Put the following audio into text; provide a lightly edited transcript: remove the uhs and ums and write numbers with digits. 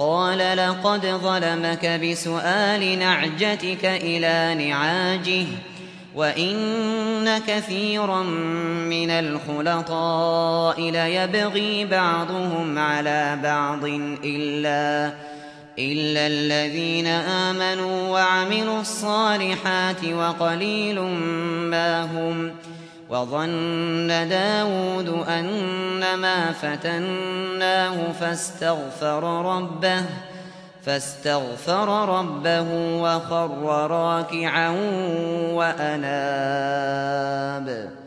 قال لقد ظلمك بسؤال نعجتك إلى نعاجه وإن كثيرا من الخلطاء ليبغي بعضهم على بعض إلا الذين آمنوا وعملوا الصالحات وقليل ما هم. وظن داود أنما فتناه فاستغفر ربه وخر راكعا وأناب.